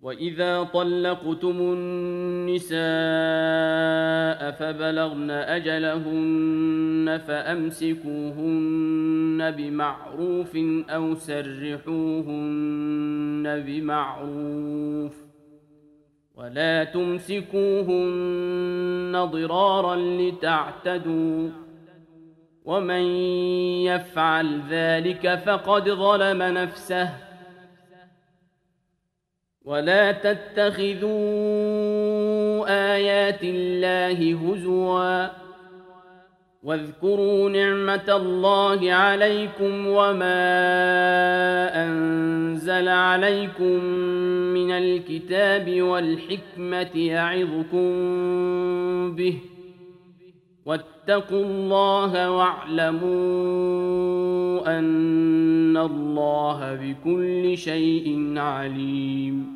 وإذا طلقتم النساء فبلغن أجلهن فأمسكوهن بمعروف أو سرحوهن بمعروف ولا تمسكوهن ضرارا لتعتدوا ومن يفعل ذلك فقد ظلم نفسه ولا تتخذوا آيات الله هزوا واذكروا نعمة الله عليكم وما أنزل عليكم من الكتاب والحكمة يعظكم به واتقوا الله واعلموا أن الله بكل شيء عليم